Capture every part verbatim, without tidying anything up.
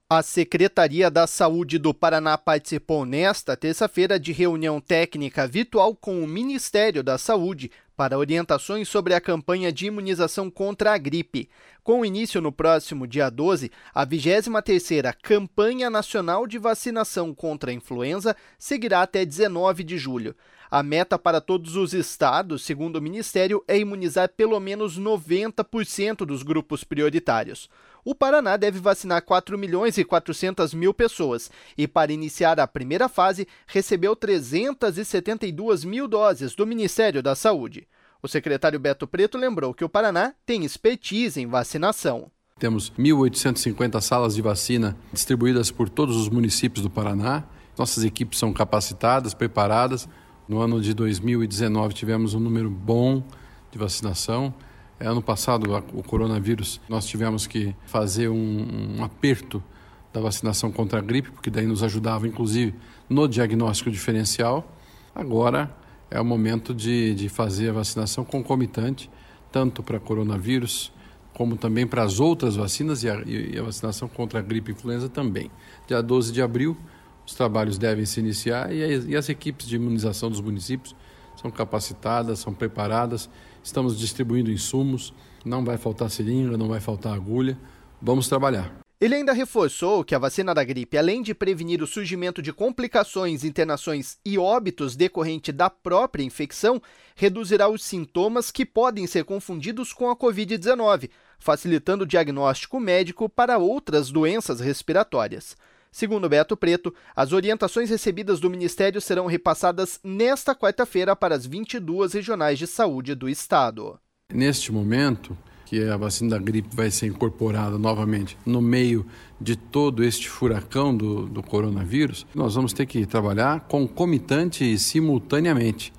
A Secretaria da Saúde do Paraná participou nesta terça-feira de reunião técnica virtual com o Ministério da Saúde para orientações sobre a campanha de imunização contra a gripe. Com início no próximo dia doze, a vigésima terceira Campanha Nacional de Vacinação contra a Influenza seguirá até dezenove de julho. A meta para todos os estados, segundo o Ministério, é imunizar pelo menos noventa por cento dos grupos prioritários. O Paraná deve vacinar quatro milhões e quatrocentas mil pessoas e, para iniciar a primeira fase, recebeu trezentas e setenta e duas mil doses do Ministério da Saúde. O secretário Beto Preto lembrou que o Paraná tem expertise em vacinação. Temos mil oitocentas e cinquenta salas de vacina distribuídas por todos os municípios do Paraná. Nossas equipes são capacitadas, preparadas. No ano de dois mil e dezenove tivemos um número bom de vacinação. Ano passado, o coronavírus, nós tivemos que fazer um, um aperto da vacinação contra a gripe, porque daí nos ajudava, inclusive, no diagnóstico diferencial. Agora é o momento de, de fazer a vacinação concomitante, tanto para coronavírus, como também para as outras vacinas e a, e a vacinação contra a gripe e influenza também. Dia doze de abril, os trabalhos devem se iniciar e, e as equipes de imunização dos municípios são capacitadas, são preparadas, estamos distribuindo insumos, não vai faltar seringa, não vai faltar agulha, vamos trabalhar. Ele ainda reforçou que a vacina da gripe, além de prevenir o surgimento de complicações, internações e óbitos decorrente da própria infecção, reduzirá os sintomas que podem ser confundidos com a covid dezenove, facilitando o diagnóstico médico para outras doenças respiratórias. Segundo Beto Preto, as orientações recebidas do Ministério serão repassadas nesta quarta-feira para as vinte e duas regionais de saúde do estado. Neste momento, que a vacina da gripe vai ser incorporada novamente no meio de todo este furacão do, do coronavírus, nós vamos ter que trabalhar concomitante e simultaneamente.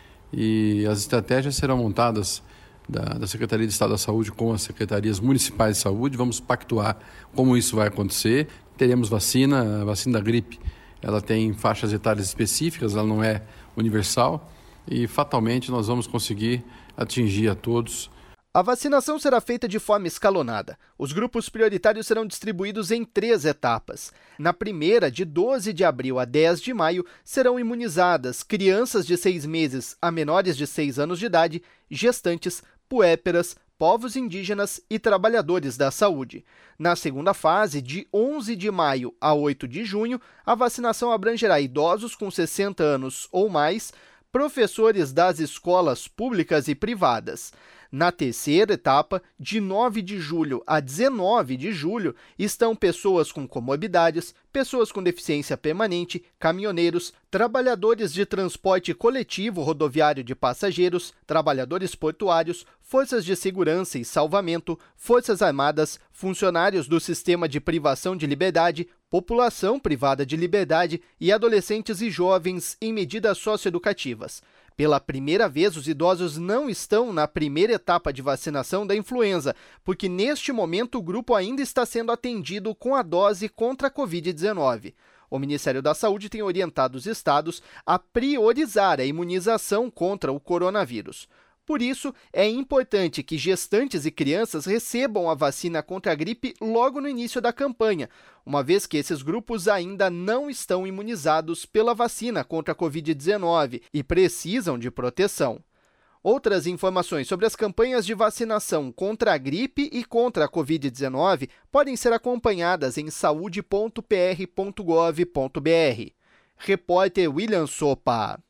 E as estratégias serão montadas da, da Secretaria de Estado da Saúde com as secretarias municipais de saúde. Vamos pactuar como isso vai acontecer. Teremos vacina, a vacina da gripe, ela tem faixas etárias específicas, ela não é universal e fatalmente nós vamos conseguir atingir a todos. A vacinação será feita de forma escalonada. Os grupos prioritários serão distribuídos em três etapas. Na primeira, de doze de abril a dez de maio, serão imunizadas crianças de seis meses a menores de seis anos de idade, gestantes, puérperas, povos indígenas e trabalhadores da saúde. Na segunda fase, de onze de maio a oito de junho, a vacinação abrangerá idosos com sessenta anos ou mais, professores das escolas públicas e privadas. Na terceira etapa, de nove de julho a dezenove de julho, estão pessoas com comorbidades, pessoas com deficiência permanente, caminhoneiros, trabalhadores de transporte coletivo rodoviário de passageiros, trabalhadores portuários, forças de segurança e salvamento, forças armadas, funcionários do sistema de privação de liberdade, população privada de liberdade e adolescentes e jovens em medidas socioeducativas. Pela primeira vez, os idosos não estão na primeira etapa de vacinação da influenza, porque neste momento o grupo ainda está sendo atendido com a dose contra a covid dezenove. O Ministério da Saúde tem orientado os estados a priorizar a imunização contra o coronavírus. Por isso, é importante que gestantes e crianças recebam a vacina contra a gripe logo no início da campanha, uma vez que esses grupos ainda não estão imunizados pela vacina contra a covid dezenove e precisam de proteção. Outras informações sobre as campanhas de vacinação contra a gripe e contra a covid dezenove podem ser acompanhadas em saúde ponto p r ponto gov ponto b r. Repórter William Sopa.